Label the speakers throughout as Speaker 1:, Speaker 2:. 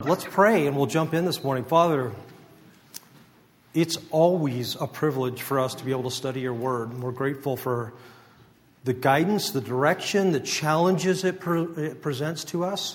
Speaker 1: Let's pray and we'll jump in this morning. Father, it's always a privilege for us to be able to study your word. And we're grateful for the guidance, the direction, the challenges it presents to us.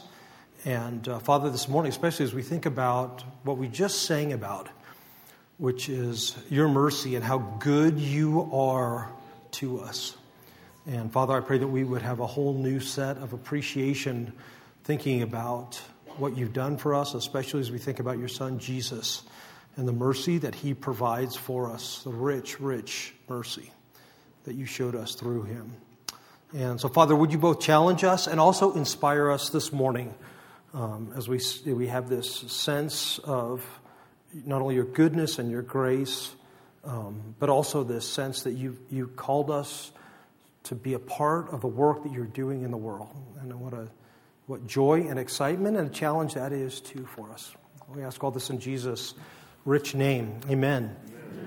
Speaker 1: And Father, this morning, especially as we think about what we just sang about, which is your mercy and how good you are to us. And Father, I pray that we would have a whole new set of appreciation thinking about what you've done for us, especially as we think about your Son, Jesus, and the mercy that he provides for us, the rich, rich mercy that you showed us through him. And so, Father, would you both challenge us and also inspire us this morning as we have this sense of not only your goodness and your grace, but also this sense that you called us to be a part of the work that you're doing in the world. And what joy and excitement and challenge that is too for us. We ask all this in Jesus' rich name. Amen.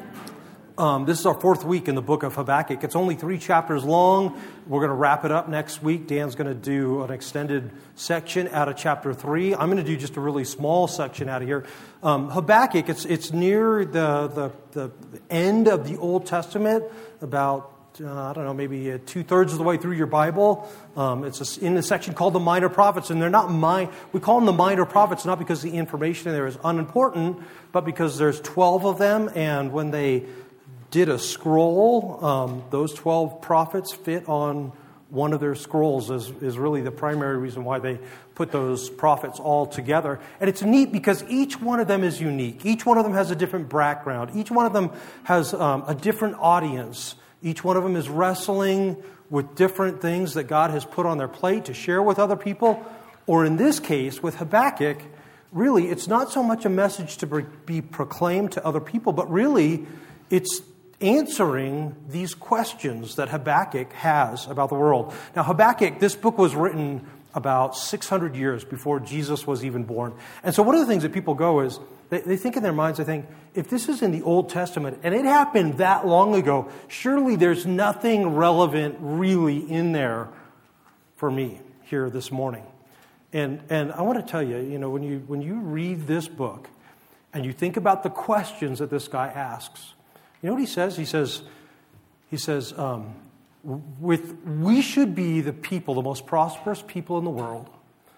Speaker 1: This is our fourth week in the book of Habakkuk. It's only 3 chapters long. We're going to wrap it up next week. Dan's going to do an extended section out of chapter 3. I'm going to do just a really small section out of here. Habakkuk, it's near the end of the Old Testament, about maybe 2/3 of the way through your Bible. It's in the section called the Minor Prophets, and they're not we call them the Minor Prophets not because the information in there is unimportant, but because there's 12 of them, and when they did a scroll, those 12 prophets fit on one of their scrolls is really the primary reason why they put those prophets all together. And it's neat because each one of them is unique. Each one of them has a different background. Each one of them has a different audience. Each one of them is wrestling with different things that God has put on their plate to share with other people. Or in this case, with Habakkuk, really, it's not so much a message to be proclaimed to other people, but really, it's answering these questions that Habakkuk has about the world. Now, Habakkuk, this book was written about 600 years before Jesus was even born. And so one of the things that people go is, they think in their minds, I think, if this is in the Old Testament and it happened that long ago, surely there's nothing relevant really in there for me here this morning. And I want to tell you, when you read this book and you think about the questions that this guy asks, you know what he says? He says, we should be the people, the most prosperous people in the world.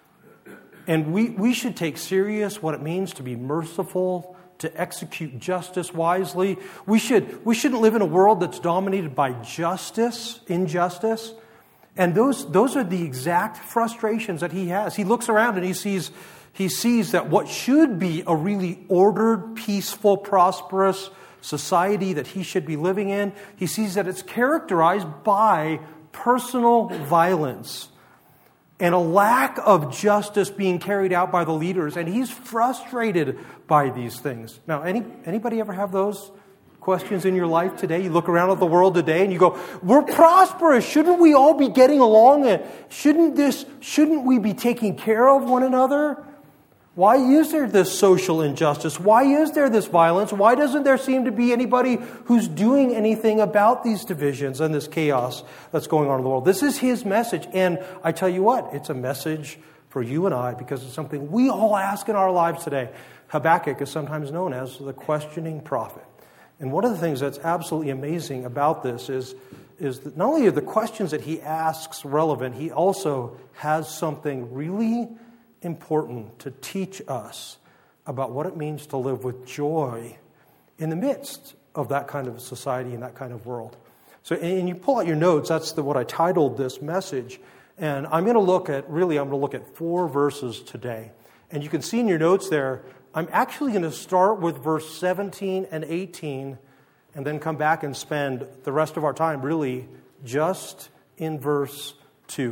Speaker 1: And we should take serious what it means to be merciful, to execute justice wisely. We shouldn't live in a world that's dominated by injustice. And those are the exact frustrations that he has. He looks around and he sees that what should be a really ordered, peaceful, prosperous society that he should be living in, he sees that it's characterized by personal violence and a lack of justice being carried out by the leaders. And he's frustrated by these things. Now, anybody ever have those questions in your life today? You look around at the world today and you go, we're prosperous. Shouldn't we all be getting along? And shouldn't we be taking care of one another? Why is there this social injustice? Why is there this violence? Why doesn't there seem to be anybody who's doing anything about these divisions and this chaos that's going on in the world? This is his message. And I tell you what, it's a message for you and I because it's something we all ask in our lives today. Habakkuk is sometimes known as the questioning prophet. And one of the things that's absolutely amazing about this is that not only are the questions that he asks relevant, he also has something really important to teach us about what it means to live with joy in the midst of that kind of society and that kind of world. So, and you pull out your notes, that's what I titled this message. And I'm going to look at 4 verses today. And you can see in your notes there, I'm actually going to start with verse 17 and 18 and then come back and spend the rest of our time really just in verse 2.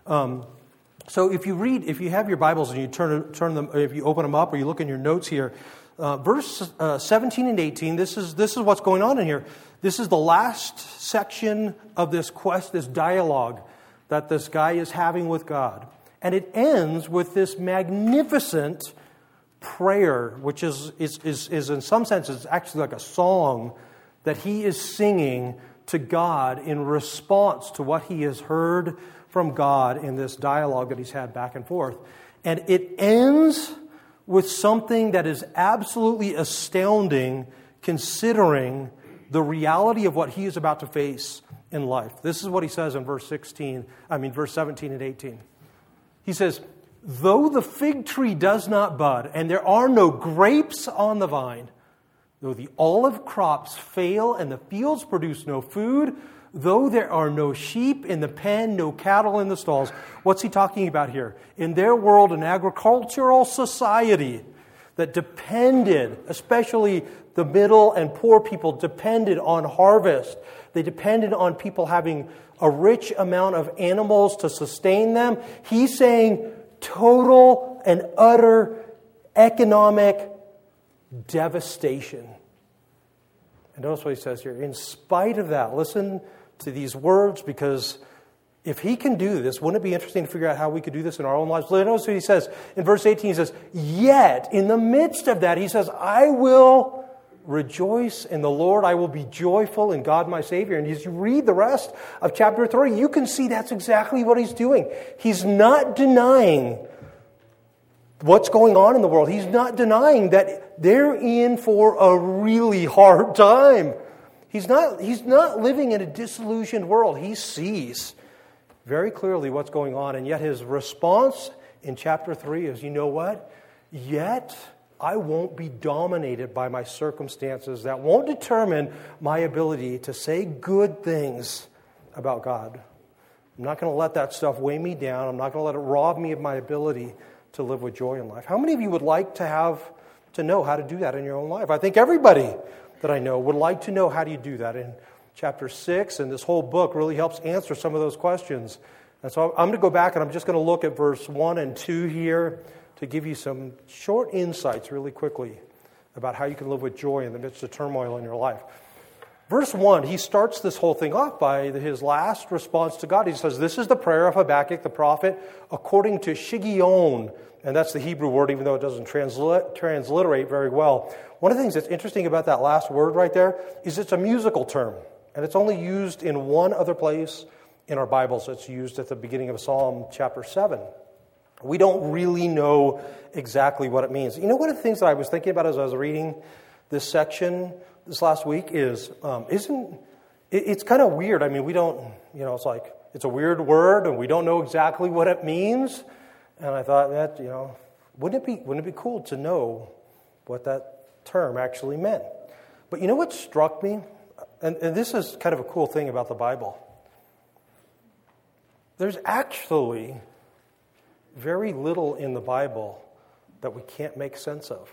Speaker 1: So if you have your Bibles and you turn them, if you open them up or you look in your notes here, verse 17 and 18, this is what's going on in here. This is the last section of this dialogue that this guy is having with God. And it ends with this magnificent prayer, which is in some sense, it's actually like a song that he is singing to God in response to what he has heard from God in this dialogue that he's had back and forth. And it ends with something that is absolutely astounding considering the reality of what he is about to face in life. This is what he says in verse 17 and 18. He says, though the fig tree does not bud, and there are no grapes on the vine, though the olive crops fail and the fields produce no food, though there are no sheep in the pen, no cattle in the stalls. What's he talking about here? In their world, an agricultural society that depended, especially the middle and poor people, depended on harvest. They depended on people having a rich amount of animals to sustain them. He's saying total and utter economic devastation. And notice what he says here. In spite of that, listen to these words, because if he can do this, wouldn't it be interesting to figure out how we could do this in our own lives? Notice what he says in verse 18. He says, yet in the midst of that, he says, I will rejoice in the Lord. I will be joyful in God my Savior. And as you read the rest of chapter 3, you can see that's exactly what he's doing. He's not denying what's going on in the world. He's not denying that they're in for a really hard time. He's not living in a disillusioned world. He sees very clearly what's going on. And yet his response in chapter 3 is, you know what? Yet I won't be dominated by my circumstances. That won't determine my ability to say good things about God. I'm not going to let that stuff weigh me down. I'm not going to let it rob me of my ability to live with joy in life. How many of you would like to know how to do that in your own life? I think everybody that I know would like to know how do you do that. In chapter 6, and this whole book really helps answer some of those questions. And so I'm going to go back and I'm just going to look at verse 1 and 2 here to give you some short insights really quickly about how you can live with joy in the midst of turmoil in your life. Verse 1, he starts this whole thing off by his last response to God. He says, this is the prayer of Habakkuk the prophet according to Shiggaion. And that's the Hebrew word, even though it doesn't transliterate very well. One of the things that's interesting about that last word right there is it's a musical term. And it's only used in one other place in our Bibles. It's used at the beginning of Psalm chapter 7. We don't really know exactly what it means. You know, one of the things that I was thinking about as I was reading this section this last week is, it's kind of weird. I mean, we don't, it's like, it's a weird word and we don't know exactly what it means. And I thought that, wouldn't it be cool to know what that term actually meant? But you know what struck me? And this is kind of a cool thing about the Bible. There's actually very little in the Bible that we can't make sense of.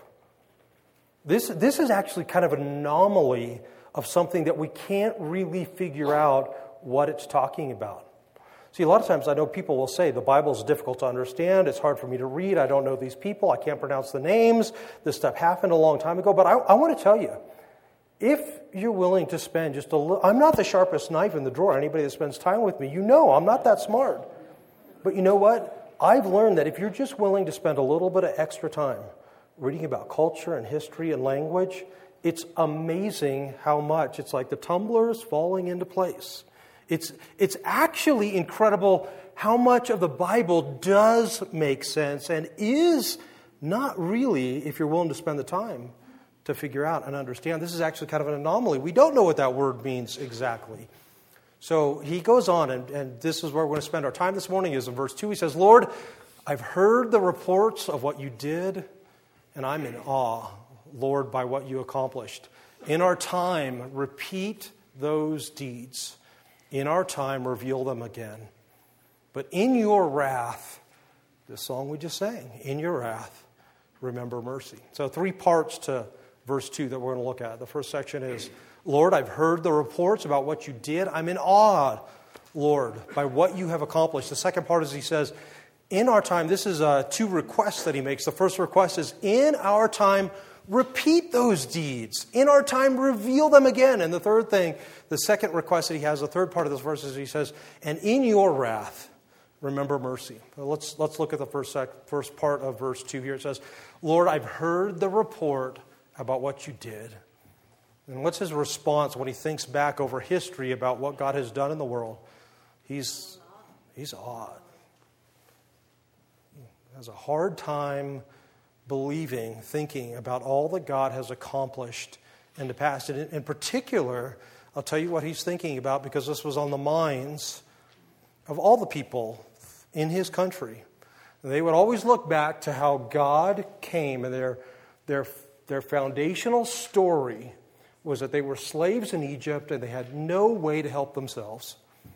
Speaker 1: This is actually kind of an anomaly of something that we can't really figure out what it's talking about. See, a lot of times I know people will say, the Bible is difficult to understand, it's hard for me to read, I don't know these people, I can't pronounce the names, this stuff happened a long time ago. But I want to tell you, if you're willing to spend just a little, I'm not the sharpest knife in the drawer. Anybody that spends time with me, I'm not that smart. But you know what? I've learned that if you're just willing to spend a little bit of extra time reading about culture and history and language, it's amazing how much. It's like the tumblers falling into place. It's actually incredible how much of the Bible does make sense and is not really, if you're willing to spend the time to figure out and understand. This is actually kind of an anomaly. We don't know what that word means exactly. So he goes on, and this is where we're going to spend our time this morning, is in verse 2. He says, Lord, I've heard the reports of what you did, and I'm in awe, Lord, by what you accomplished. In our time, repeat those deeds. In our time, reveal them again. But in your wrath, this song we just sang, in your wrath, remember mercy. So 3 parts to verse 2 that we're going to look at. The first section is, Lord, I've heard the reports about what you did. I'm in awe, Lord, by what you have accomplished. The second part is he says, in our time, this is 2 requests that he makes. The first request is, in our time, repeat those deeds. In our time, reveal them again. And the third thing, the second request that he has, the third part of this verse is he says, and in your wrath, remember mercy. Let's look at the first part of verse 2 here. It says, Lord, I've heard the report about what you did. And what's his response when he thinks back over history about what God has done in the world? He's awed. He has a hard time believing, thinking about all that God has accomplished in the past. And in particular, I'll tell you what he's thinking about, because this was on the minds of all the people in his country. They would always look back to how God came, and their foundational story was that they were slaves in Egypt and they had no way to help themselves.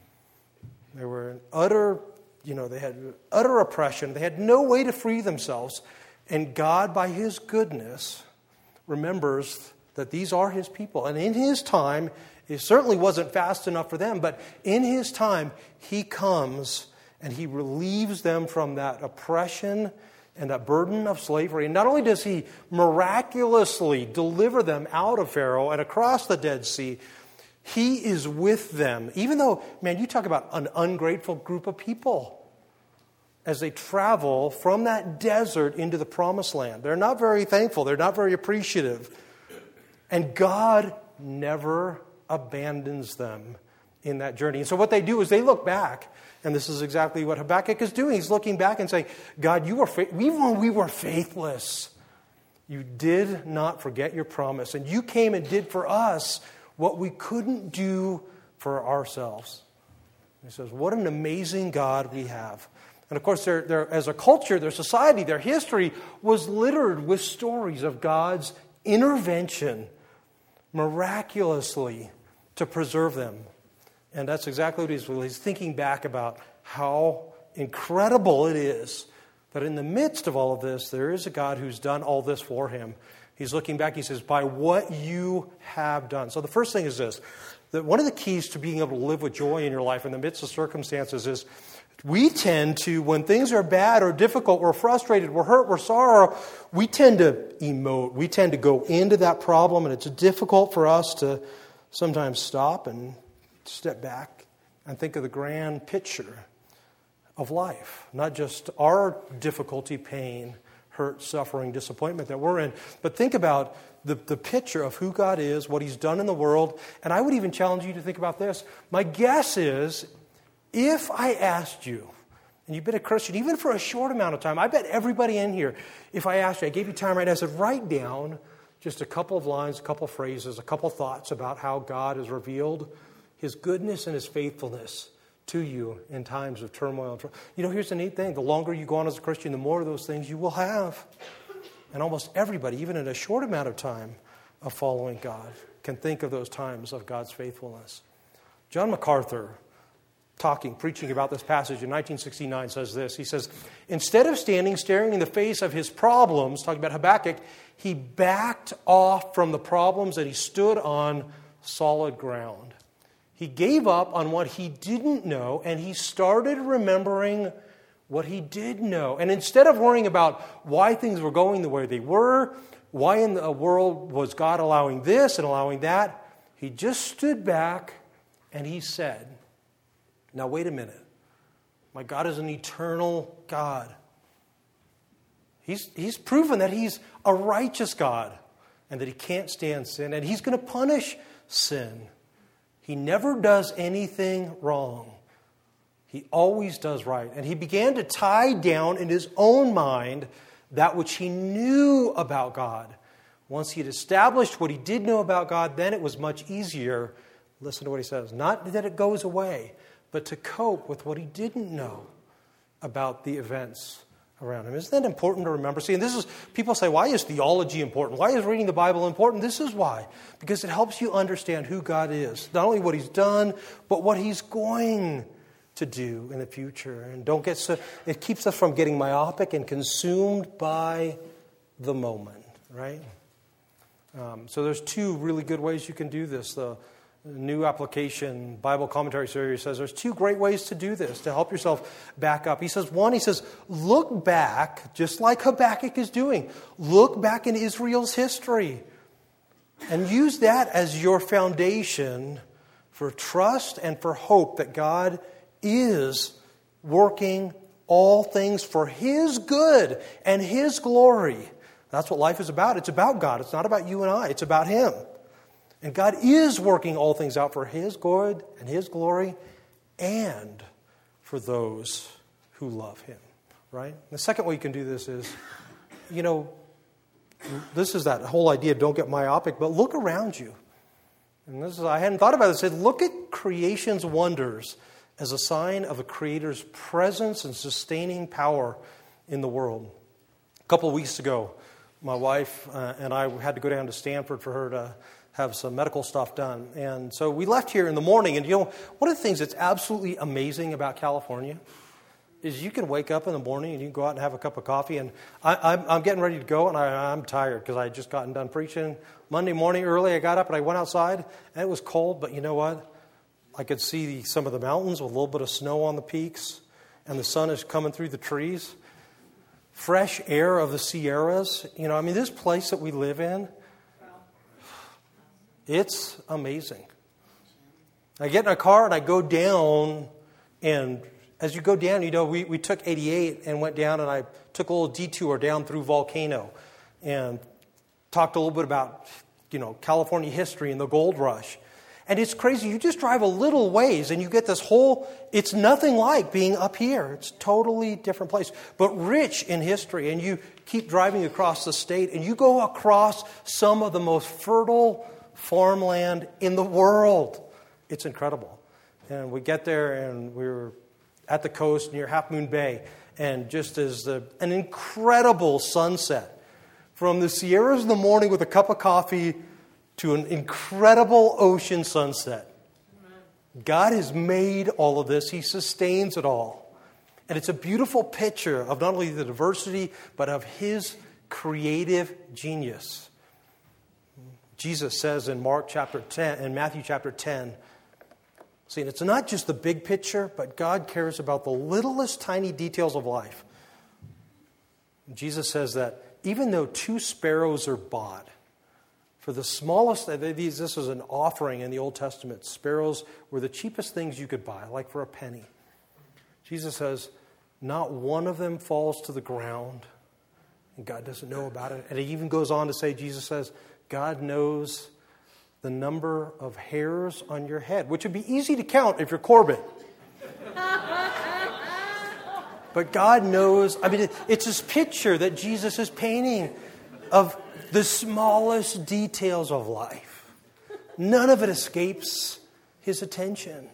Speaker 1: They were in they had utter oppression. They had no way to free themselves. And God, by his goodness, remembers that these are his people. And in his time, it certainly wasn't fast enough for them, but in his time, he comes and he relieves them from that oppression and that burden of slavery. And not only does he miraculously deliver them out of Pharaoh and across the Dead Sea, he is with them. Even though, man, you talk about an ungrateful group of people as they travel from that desert into the promised land. They're not very thankful. They're not very appreciative. And God never abandons them in that journey. And so what they do is they look back, and this is exactly what Habakkuk is doing. He's looking back and saying, God, even when we were faithless, you did not forget your promise, and you came and did for us what we couldn't do for ourselves. He says, what an amazing God we have. And of course, as a culture, their society, their history was littered with stories of God's intervention miraculously to preserve them. And that's exactly what he's thinking back about, how incredible it is that in the midst of all of this, there is a God who's done all this for him. He's looking back, he says, by what you have done. So the first thing is this, that one of the keys to being able to live with joy in your life in the midst of circumstances is we tend to, when things are bad or difficult, we're frustrated, we're hurt, we're sorrow, we tend to emote. We tend to go into that problem, and it's difficult for us to sometimes stop and step back and think of the grand picture of life. Not just our difficulty, pain, hurt, suffering, disappointment that we're in, but think about the picture of who God is, what he's done in the world. And I would even challenge you to think about this. My guess is, if I asked you, and you've been a Christian even for a short amount of time, I bet everybody in here, if I asked you, I gave you time right now, I said, write down just a couple of lines, a couple of phrases, a couple of thoughts about how God has revealed his goodness and his faithfulness to you in times of turmoil and trouble. You know, here's the neat thing. The longer you go on as a Christian, the more of those things you will have. And almost everybody, even in a short amount of time of following God, can think of those times of God's faithfulness. John MacArthur, preaching about this passage in 1969, says this. He says, instead of staring in the face of his problems, talking about Habakkuk, he backed off from the problems and he stood on solid ground. He gave up on what he didn't know, and he started remembering what he did know. And instead of worrying about why things were going the way they were, why in the world was God allowing this and allowing that, he just stood back and he said, now wait a minute. My God is an eternal God. He's proven that he's a righteous God and that he can't stand sin, and he's going to punish sin. He never does anything wrong. He always does right. And he began to tie down in his own mind that which he knew about God. Once he had established what he did know about God, then it was much easier, listen to what he says, not that it goes away, but to cope with what he didn't know about the events around him. Isn't that important to remember? See, and this is, people say, why is theology important? Why is reading the Bible important? This is why. Because it helps you understand who God is. Not only what he's done, but what he's going to do in the future. And it keeps us from getting myopic and consumed by the moment, right? So there's two really good ways you can do this. The New Application Bible Commentary Series says there's two great ways to do this, to help yourself back up. He says, look back, just like Habakkuk is doing. Look back in Israel's history and use that as your foundation for trust and for hope that God is working all things for his good and his glory. That's what life is about. It's about God. It's not about you and I. It's about him. And God is working all things out for his good and his glory and for those who love him, right? The second way you can do this is, this is that whole idea of don't get myopic, but look around you. And I hadn't thought about it. I said, look at creation's wonders as a sign of a Creator's presence and sustaining power in the world. A couple of weeks ago, my wife and I had to go down to Stanford for her to have some medical stuff done. And so we left here in the morning. And one of the things that's absolutely amazing about California is you can wake up in the morning and you can go out and have a cup of coffee. And I'm getting ready to go, and I'm tired because I had just gotten done preaching. Monday morning early, I got up and I went outside, and it was cold. But you know what? I could see some of the mountains with a little bit of snow on the peaks, and the sun is coming through the trees. Fresh air of the Sierras. This place that we live in, it's amazing. I get in a car and I go down, and as you go down, we took 88 and went down, and I took a little detour down through Volcano and talked a little bit about, California history and the gold rush. And it's crazy. You just drive a little ways and you get this it's nothing like being up here. It's a totally different place, but rich in history. And you keep driving across the state and you go across some of the most fertile farmland in the world. It's incredible. And we get there and we're at the coast near Half Moon Bay. And just as an incredible sunset from the Sierras in the morning with a cup of coffee to an incredible ocean sunset. God has made all of this. He sustains it all. And it's a beautiful picture of not only the diversity, but of His creative genius. Jesus says in Matthew chapter 10, see, it's not just the big picture, but God cares about the littlest tiny details of life. Jesus says that even though 2 sparrows are bought, for the smallest, this was an offering in the Old Testament. Sparrows were the cheapest things you could buy, like for a penny. Jesus says, not one of them falls to the ground, and God doesn't know about it. And he even goes on to say, Jesus says, God knows the number of hairs on your head, which would be easy to count if you're Corbett. But God knows, it's this picture that Jesus is painting of the smallest details of life. None of it escapes His attention.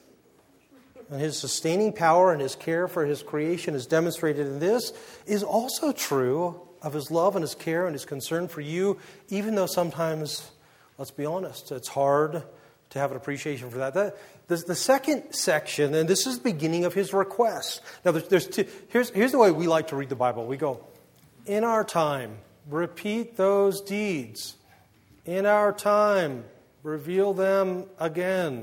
Speaker 1: And His sustaining power and His care for His creation is demonstrated in this is also true of His love and His care and His concern for you, even though sometimes, let's be honest, it's hard to have an appreciation for that. The second section, and this is the beginning of His request. Now, there's two. Here's the way we like to read the Bible. We go, in our time, repeat those deeds. In our time, reveal them again.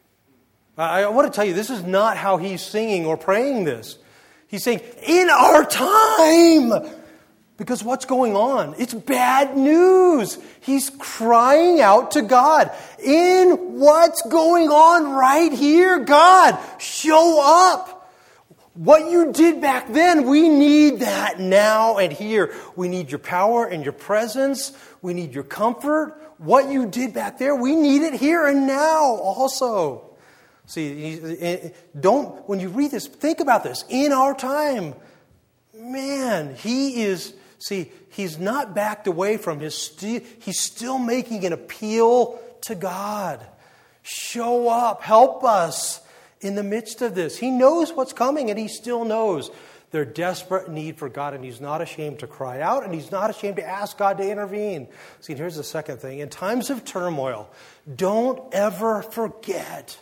Speaker 1: I want to tell you, this is not how he's singing or praying this. He's saying, in our time. Because what's going on? It's bad news. He's crying out to God. In what's going on right here, God, show up. What you did back then, we need that now and here. We need your power and your presence. We need your comfort. What you did back there, we need it here and now also. See, when you read this, think about this. In our time, man, he's not backed away from he's still making an appeal to God. Show up, help us. In the midst of this, He knows what's coming, and He still knows their desperate need for God, and He's not ashamed to cry out, and He's not ashamed to ask God to intervene. See, here's the second thing. In times of turmoil, don't ever forget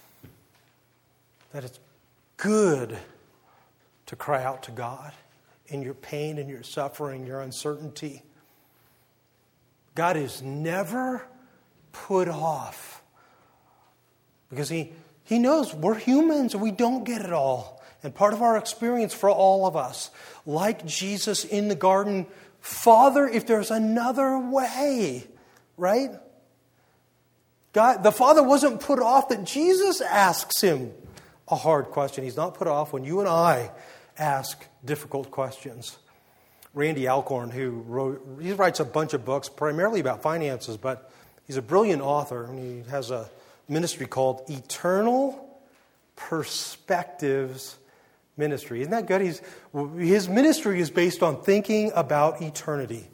Speaker 1: that it's good to cry out to God in your pain and your suffering, your uncertainty. God is never put off because He knows we're humans and we don't get it all. And part of our experience for all of us, like Jesus in the garden, Father, if there's another way, right? God, the Father wasn't put off that Jesus asks Him a hard question. He's not put off when you and I ask difficult questions. Randy Alcorn, he writes a bunch of books primarily about finances, but he's a brilliant author, and he has a ministry called Eternal Perspectives Ministry. Isn't that good? His ministry is based on thinking about eternity.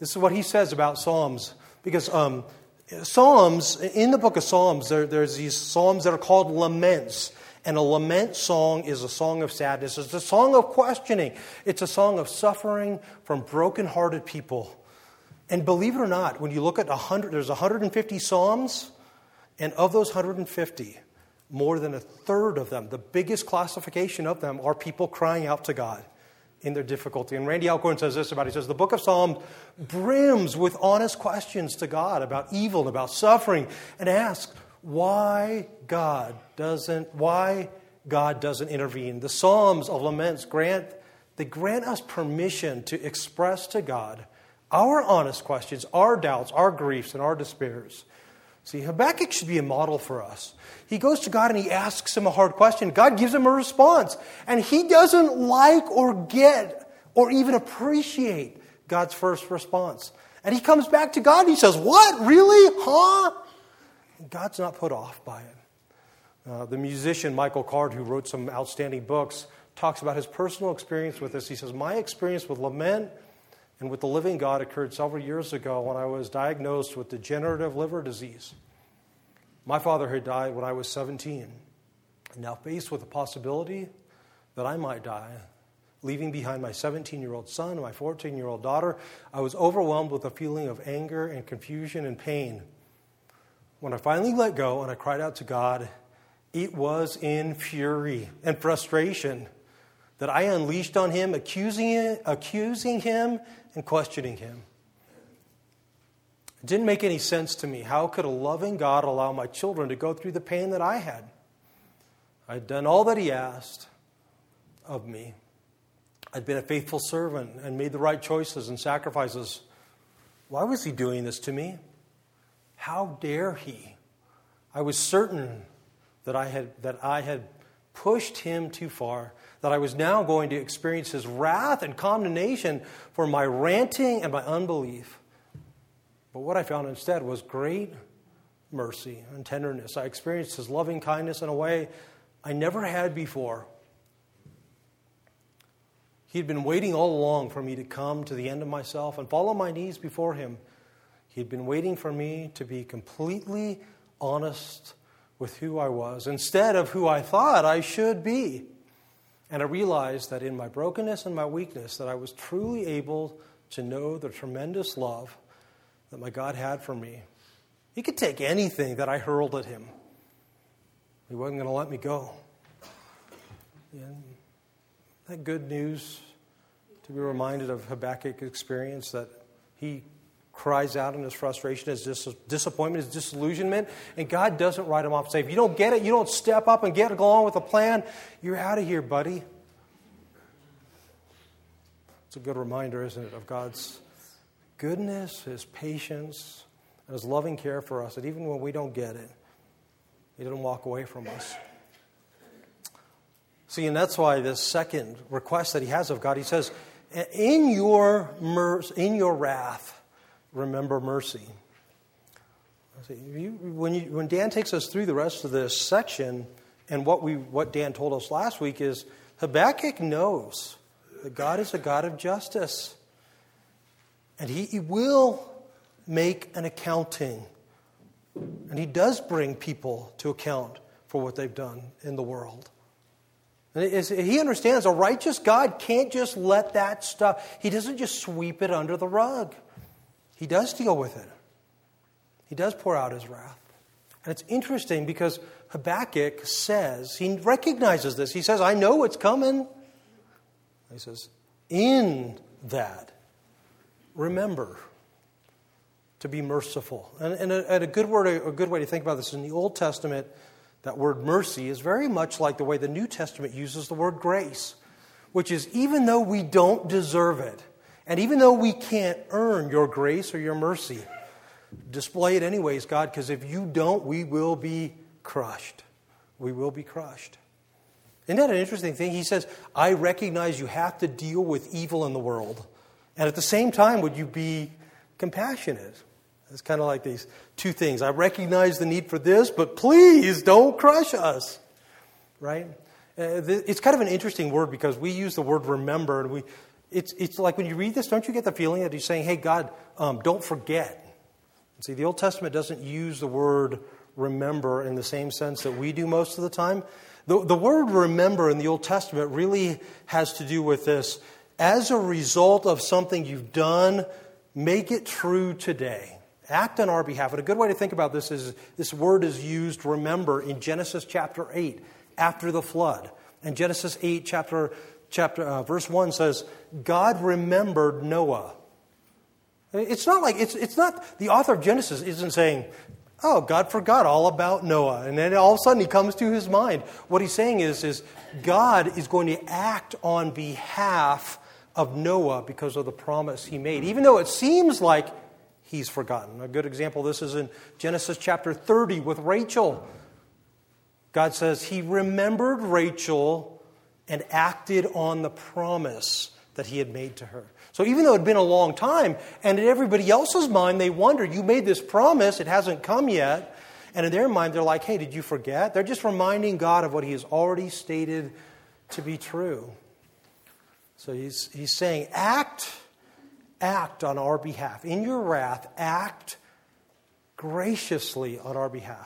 Speaker 1: This is what he says about Psalms. Because Psalms, in the book of Psalms, there's these Psalms that are called laments. And a lament song is a song of sadness. It's a song of questioning. It's a song of suffering from broken-hearted people. And believe it or not, when you look at there's 150 Psalms, and of those 150, more than a third of them, the biggest classification of them, are people crying out to God in their difficulty. And Randy Alcorn says this about it. He says, the book of Psalms brims with honest questions to God about evil and about suffering, and asks why God doesn't intervene. The Psalms of laments grant us permission to express to God our honest questions, our doubts, our griefs, and our despairs. See, Habakkuk should be a model for us. He goes to God and he asks him a hard question. God gives him a response. And he doesn't like or get or even appreciate God's first response. And he comes back to God and he says, what? Really? Huh? And God's not put off by it. The musician Michael Card, who wrote some outstanding books, talks about his personal experience with this. He says, my experience with lament and with the living God occurred several years ago when I was diagnosed with degenerative liver disease. My father had died when I was 17. And now faced with the possibility that I might die, leaving behind my 17-year-old son and my 14-year-old daughter, I was overwhelmed with a feeling of anger and confusion and pain. When I finally let go and I cried out to God, it was in fury and frustration that I unleashed on him, accusing him and questioning him. It didn't make any sense to me. How could a loving God allow my children to go through the pain that I had? I'd done all that he asked of me. I'd been a faithful servant and made the right choices and sacrifices. Why was he doing this to me? How dare he? I was certain that I had pushed him too far, that I was now going to experience his wrath and condemnation for my ranting and my unbelief. But what I found instead was great mercy and tenderness. I experienced his loving kindness in a way I never had before. He'd been waiting all along for me to come to the end of myself and fall on my knees before him. He'd been waiting for me to be completely honest with who I was instead of who I thought I should be. And I realized that in my brokenness and my weakness that I was truly able to know the tremendous love that my God had for me. He could take anything that I hurled at him. He wasn't going to let me go. And that good news to be reminded of Habakkuk's experience, that he cries out in his frustration, his disappointment, his disillusionment, and God doesn't write him off and say, if you don't get it, you don't step up and get along with the plan, you're out of here, buddy. It's a good reminder, isn't it, of God's goodness, his patience, and his loving care for us, that even when we don't get it, he doesn't walk away from us. See, and that's why this second request that he has of God, he says, in your wrath, remember mercy. When Dan takes us through the rest of this section, and what Dan told us last week is Habakkuk knows that God is a God of justice. And he will make an accounting. And he does bring people to account for what they've done in the world. And he understands a righteous God can't just let that stuff. He doesn't just sweep it under the rug. He does deal with it. He does pour out his wrath. And it's interesting because Habakkuk says, he recognizes this. He says, I know it's coming. He says, in that, remember to be merciful. And a good way to think about this, in the Old Testament, that word mercy is very much like the way the New Testament uses the word grace, which is even though we don't deserve it, and even though we can't earn your grace or your mercy, display it anyways, God, because if you don't, we will be crushed. We will be crushed. Isn't that an interesting thing? He says, I recognize you have to deal with evil in the world. And at the same time, would you be compassionate? It's kind of like these two things. I recognize the need for this, but please don't crush us. Right? It's kind of an interesting word because we use the word remember, and it's like when you read this, don't you get the feeling that he's saying, hey, God, don't forget. See, the Old Testament doesn't use the word remember in the same sense that we do most of the time. The word remember in the Old Testament really has to do with this. As a result of something you've done, make it true today. Act on our behalf. And a good way to think about this is this word is used, remember, in Genesis chapter 8, after the flood. And Genesis 8, verse 1 says, God remembered Noah. It's not the author of Genesis isn't saying, oh, God forgot all about Noah. And then all of a sudden he comes to his mind. What he's saying is God is going to act on behalf of Noah because of the promise he made, even though it seems like he's forgotten. A good example of this is in Genesis chapter 30 with Rachel. God says he remembered Rachel and acted on the promise that he had made to her. So even though it had been a long time, and in everybody else's mind, they wonder, you made this promise, it hasn't come yet. And in their mind, they're like, hey, did you forget? They're just reminding God of what he has already stated to be true. So he's saying, act on our behalf. In your wrath, act graciously on our behalf.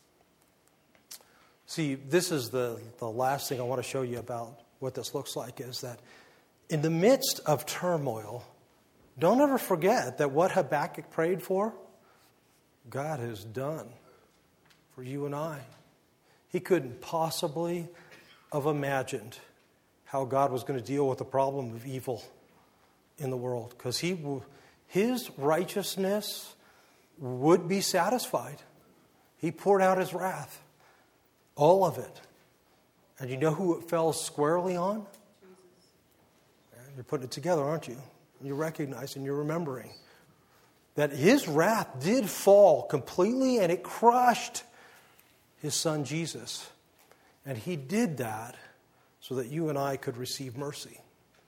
Speaker 1: See, this is the last thing I want to show you about what this looks like, is that in the midst of turmoil, don't ever forget that what Habakkuk prayed for, God has done for you and I. He couldn't possibly have imagined how God was going to deal with the problem of evil in the world, because his righteousness would be satisfied. He poured out his wrath, all of it. And you know who it fell squarely on? You're putting it together, aren't you? You're recognizing, you're remembering that his wrath did fall completely, and it crushed his son Jesus. And he did that so that you and I could receive mercy.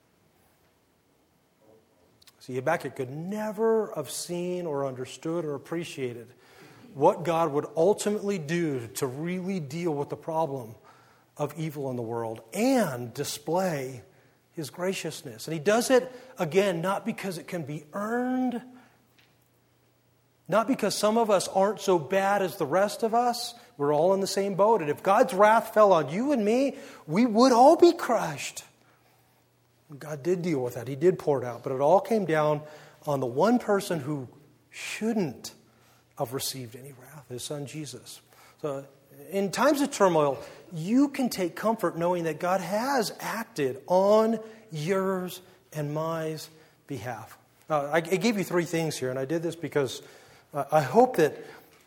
Speaker 1: See, Habakkuk could never have seen or understood or appreciated what God would ultimately do to really deal with the problem of evil in the world and display his graciousness. And he does it, again, not because it can be earned, not because some of us aren't so bad as the rest of us. We're all in the same boat. And if God's wrath fell on you and me, we would all be crushed. And God did deal with that. He did pour it out. But it all came down on the one person who shouldn't have received any wrath, his son Jesus. So in times of turmoil, you can take comfort knowing that God has acted on yours and my behalf. I gave you three things here, and I did this because I hope that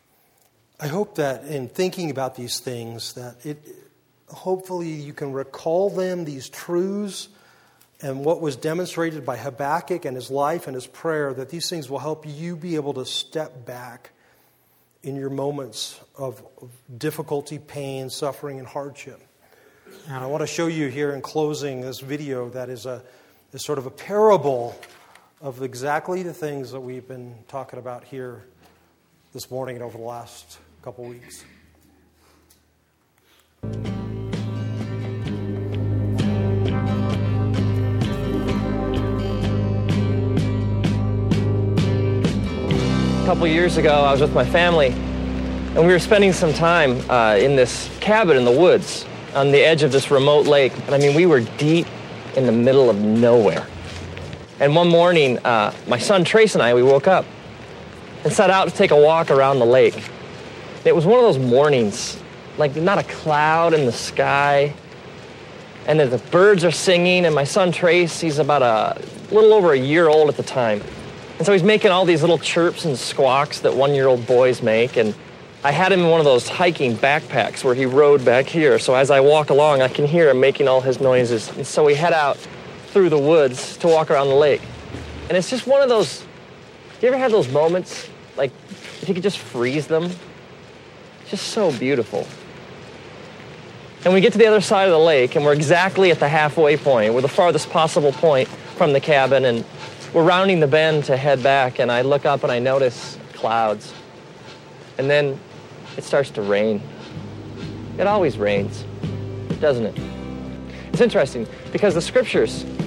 Speaker 1: in thinking about these things, that hopefully you can recall them, these truths, and what was demonstrated by Habakkuk and his life and his prayer, that these things will help you be able to step back in your moments of difficulty, pain, suffering, and hardship. And I want to show you here in closing this video that is sort of a parable of exactly the things that we've been talking about here this morning and over the last couple weeks.
Speaker 2: A couple years ago, I was with my family, and we were spending some time in this cabin in the woods on the edge of this remote lake. And I mean, we were deep in the middle of nowhere. And one morning, my son Trace and I, we woke up and set out to take a walk around the lake. It was one of those mornings, like not a cloud in the sky, and the birds are singing, and my son Trace, he's about a little over a year old at the time. And so he's making all these little chirps and squawks that one-year-old boys make. And I had him in one of those hiking backpacks where he rode back here. So as I walk along, I can hear him making all his noises. And so we head out through the woods to walk around the lake. And it's just one of those, you ever had those moments, like if you could just freeze them? It's just so beautiful. And we get to the other side of the lake, and we're exactly at the halfway point. We're the farthest possible point from the cabin, and we're rounding the bend to head back, and I look up and I notice clouds. And then it starts to rain. It always rains, doesn't it? It's interesting because the scriptures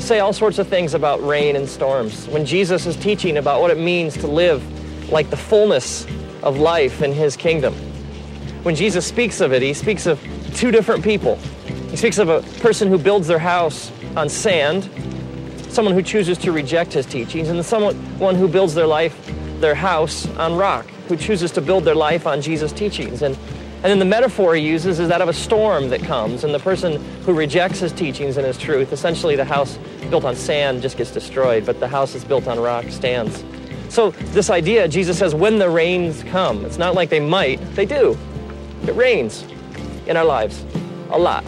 Speaker 2: say all sorts of things about rain and storms. When Jesus is teaching about what it means to live like the fullness of life in his kingdom. When Jesus speaks of it, he speaks of two different people. He speaks of a person who builds their house on sand, someone who chooses to reject his teachings, and someone who builds their house on rock, who chooses to build their life on Jesus' teachings. And then the metaphor he uses is that of a storm that comes, and the person who rejects his teachings and his truth, essentially the house built on sand just gets destroyed, but the house that's built on rock stands. So this idea, Jesus says, when the rains come, it's not like they might, they do. It rains in our lives a lot.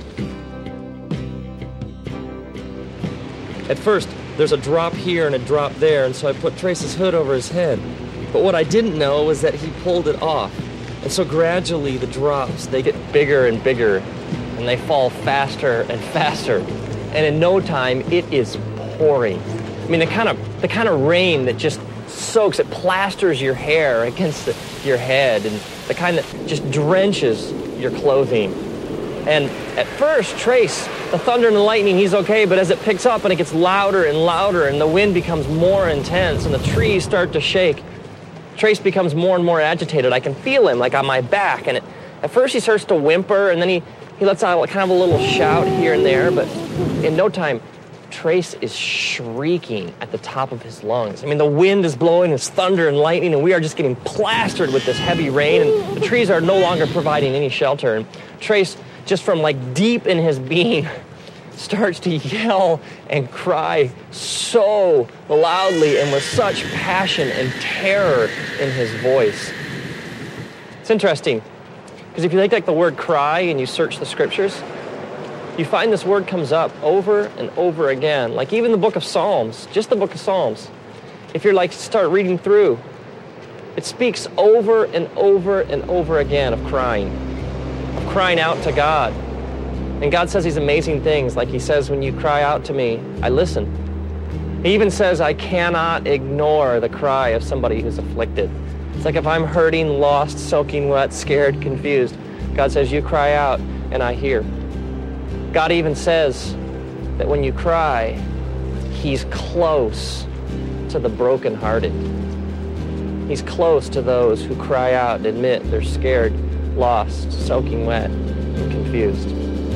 Speaker 2: At first, there's a drop here and a drop there, and so I put Trace's hood over his head. But what I didn't know was that he pulled it off. And so gradually the drops, they get bigger and bigger, and they fall faster and faster. And in no time, it is pouring. I mean, the kind of rain that just soaks, it plasters your hair against your head, and the kind that just drenches your clothing. And at first, Trace, the thunder and the lightning, he's okay, but as it picks up and it gets louder and louder and the wind becomes more intense and the trees start to shake, Trace becomes more and more agitated. I can feel him, like on my back. And at first he starts to whimper, and then he lets out kind of a little shout here and there, but in no time, Trace is shrieking at the top of his lungs. I mean, the wind is blowing, it's thunder and lightning, and we are just getting plastered with this heavy rain, and the trees are no longer providing any shelter. And Trace, just from like deep in his being, starts to yell and cry so loudly and with such passion and terror in his voice. It's interesting, because if you take like the word cry and you search the scriptures, you find this word comes up over and over again. Like even the book of Psalms, just the book of Psalms. If you're like start reading through, it speaks over and over and over again of crying out to God. And God says these amazing things, like he says, when you cry out to me, I listen. He even says, I cannot ignore the cry of somebody who's afflicted. It's like if I'm hurting, lost, soaking wet, scared, confused, God says, you cry out and I hear. God even says that when you cry, he's close to the brokenhearted. He's close to those who cry out and admit they're scared, lost, soaking wet, and confused.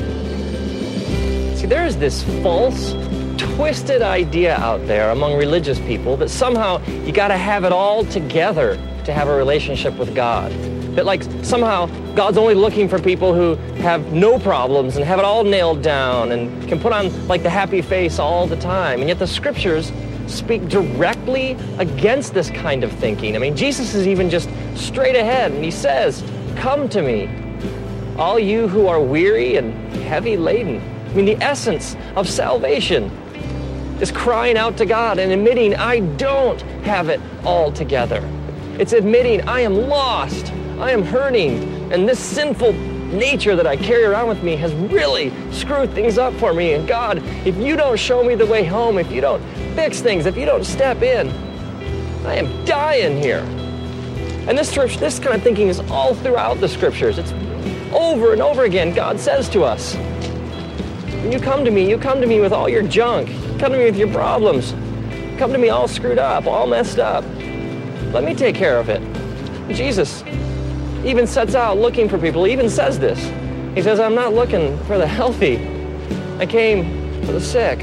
Speaker 2: See, there is this false, twisted idea out there among religious people that somehow you got to have it all together to have a relationship with God. That like somehow God's only looking for people who have no problems and have it all nailed down and can put on like the happy face all the time. And yet the scriptures speak directly against this kind of thinking. I mean, Jesus is even just straight ahead and he says, come to me, all you who are weary and heavy laden. I mean, the essence of salvation is crying out to God and admitting I don't have it all together. It's admitting I am lost, I am hurting, and this sinful nature that I carry around with me has really screwed things up for me. And God, if you don't show me the way home, if you don't fix things, if you don't step in, I am dying here. And this kind of thinking is all throughout the scriptures. It's over and over again. God says to us, when you come to me with all your junk. Come to me with your problems. Come to me all screwed up, all messed up. Let me take care of it. Jesus even sets out looking for people. He even says this. He says, I'm not looking for the healthy. I came for the sick.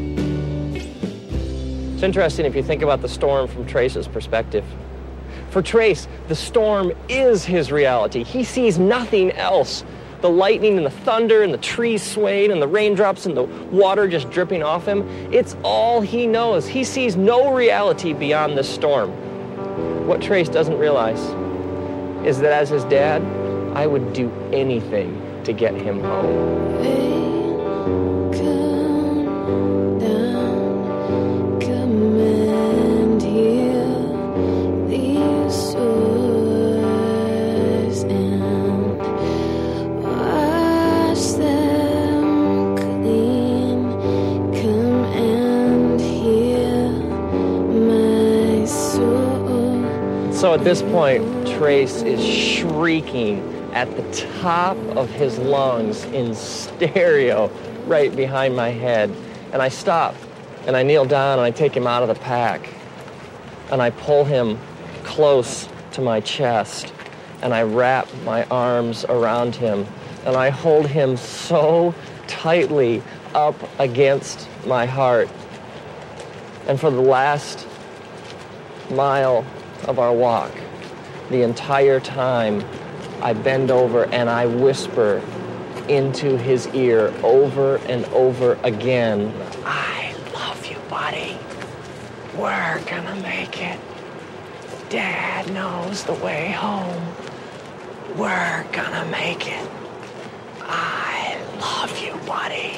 Speaker 2: It's interesting if you think about the storm from Trace's perspective. For Trace, the storm is his reality. He sees nothing else. The lightning and the thunder and the trees swaying and the raindrops and the water just dripping off him. It's all he knows. He sees no reality beyond this storm. What Trace doesn't realize is that as his dad, I would do anything to get him home. So at this point, Trace is shrieking at the top of his lungs in stereo right behind my head. And I stop And I kneel down and I take him out of the pack. And I pull him close to my chest. And I wrap my arms around him. And I hold him so tightly up against my heart. And for the last mile of our walk, the entire time, I bend over and I whisper into his ear over and over again, I love you, buddy. We're gonna make it. Dad knows the way home. We're gonna make it. I love you, buddy.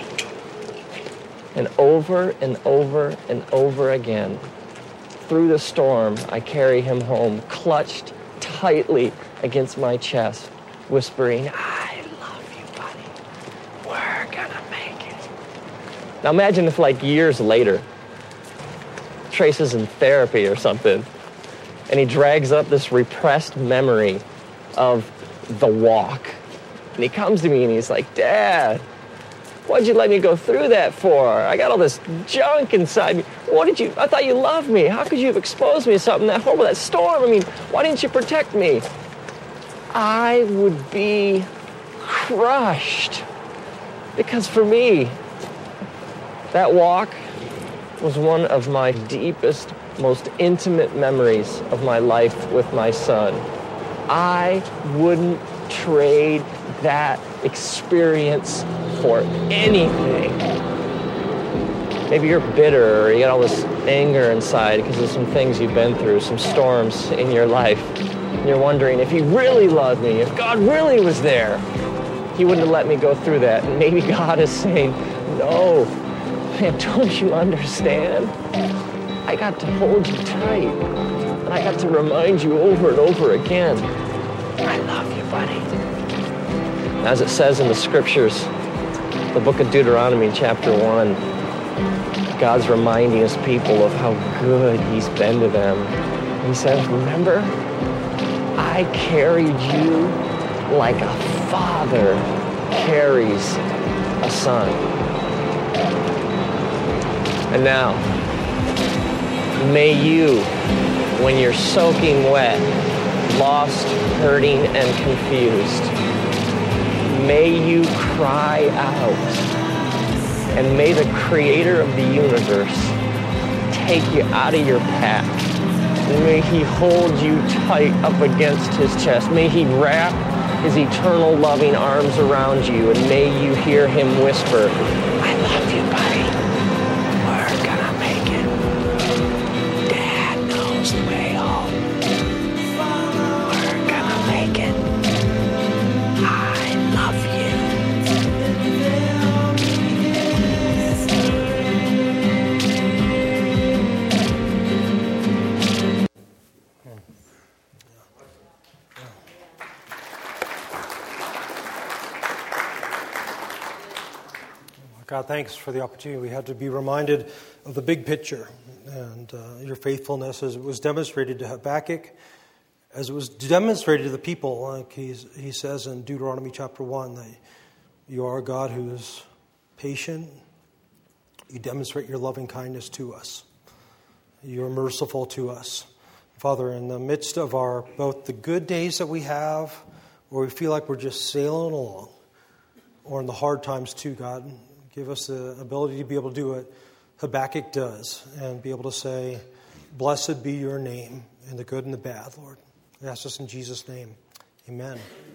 Speaker 2: And over and over and over again, through the storm, I carry him home, clutched tightly against my chest, whispering, I love you, buddy. We're gonna make it. Now imagine if, like, years later, Trace is in therapy or something, and he drags up this repressed memory of the walk. And he comes to me and he's like, Dad, why'd you let me go through that for? I got all this junk inside me. I thought you loved me. How could you have exposed me to something that horrible, that storm? I mean, why didn't you protect me? I would be crushed. Because for me, that walk was one of my deepest, most intimate memories of my life with my son. I wouldn't trade that experience for anything. Maybe you're bitter or you got all this anger inside because of some things you've been through, some storms in your life. And you're wondering if he really loved me, if God really was there, he wouldn't have let me go through that. And maybe God is saying, no, man, don't you understand? I got to hold you tight. And I got to remind you over and over again, I love you, buddy. As it says in the scriptures, the book of Deuteronomy, chapter 1, God's reminding his people of how good he's been to them. He says, remember, I carried you like a father carries a son. And now, may you, when you're soaking wet, lost, hurting, and confused, may you cry out, and may the creator of the universe take you out of your path. And may he hold you tight up against his chest. May he wrap his eternal loving arms around you, and may you hear him whisper, I love you, buddy. We're gonna make it. Dad knows the way home. We're gonna make it. I love you.
Speaker 1: God, thanks for the opportunity we had to be reminded of the big picture and your faithfulness as it was demonstrated to Habakkuk, as it was demonstrated to the people, like he says in Deuteronomy chapter 1, that you are a God who is patient. You demonstrate your loving kindness to us. You are merciful to us. Father, in the midst of our both the good days that we have, where we feel like we're just sailing along, or in the hard times too, God, give us the ability to be able to do what Habakkuk does and be able to say, blessed be your name in the good and the bad, Lord. I ask this in Jesus' name. Amen.